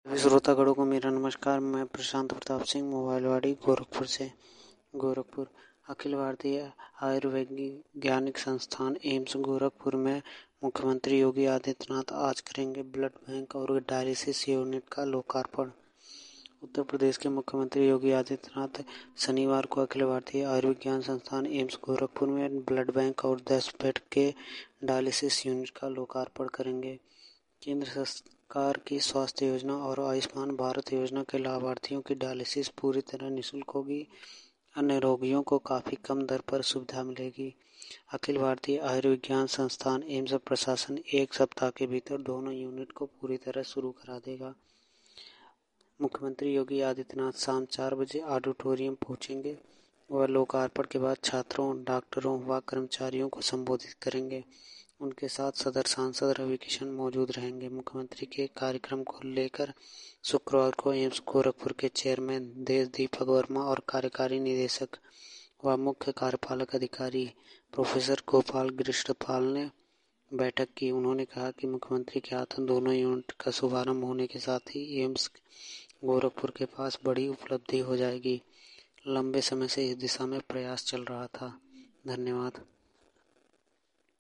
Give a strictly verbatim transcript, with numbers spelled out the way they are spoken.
सभी श्रोतागणों को मेरा नमस्कार। मैं प्रशांत प्रताप सिंह, मोबाइलवाड़ी, गोरखपुर से। गोरखपुर अखिल भारतीय आयुर्वैज्ञानिक संस्थान एम्स गोरखपुर में मुख्यमंत्री योगी आदित्यनाथ आज करेंगे ब्लड बैंक और डायलिसिस यूनिट का लोकार्पण। उत्तर प्रदेश के मुख्यमंत्री योगी आदित्यनाथ शनिवार को अखिल भारतीय आयुर्विज्ञान संस्थान एम्स गोरखपुर में ब्लड बैंक और दस बेड के डायलिसिस यूनिट का लोकार्पण करेंगे। केंद्र सरकार की स्वास्थ्य योजना और आयुष्मान भारत योजना के लाभार्थियों की डायलिसिस पूरी तरह निःशुल्क होगी। अन्य रोगियों को काफी कम दर पर सुविधा मिलेगी। अखिल भारतीय आयुर्विज्ञान संस्थान एम्स प्रशासन एक सप्ताह के भीतर दोनों यूनिट को पूरी तरह शुरू करा देगा। मुख्यमंत्री योगी आदित्यनाथ शाम चार बजे ऑडिटोरियम पहुंचेंगे। वह लोकार्पण के बाद छात्रों, डॉक्टरों व कर्मचारियों को संबोधित करेंगे। उनके साथ सदर सांसद रवि किशन मौजूद रहेंगे। मुख्यमंत्री के कार्यक्रम को लेकर शुक्रवार को एम्स गोरखपुर के चेयरमैन देश दीपक वर्मा और कार्यकारी निदेशक व मुख्य कार्यपालक अधिकारी प्रोफेसर गोपाल कृष्णपाल ने बैठक की। उन्होंने कहा कि मुख्यमंत्री के हाथों दोनों यूनिट का शुभारंभ होने के साथ ही एम्स गोरखपुर के पास बड़ी उपलब्धि हो जाएगी। लंबे समय से इस दिशा में प्रयास चल रहा था। धन्यवाद।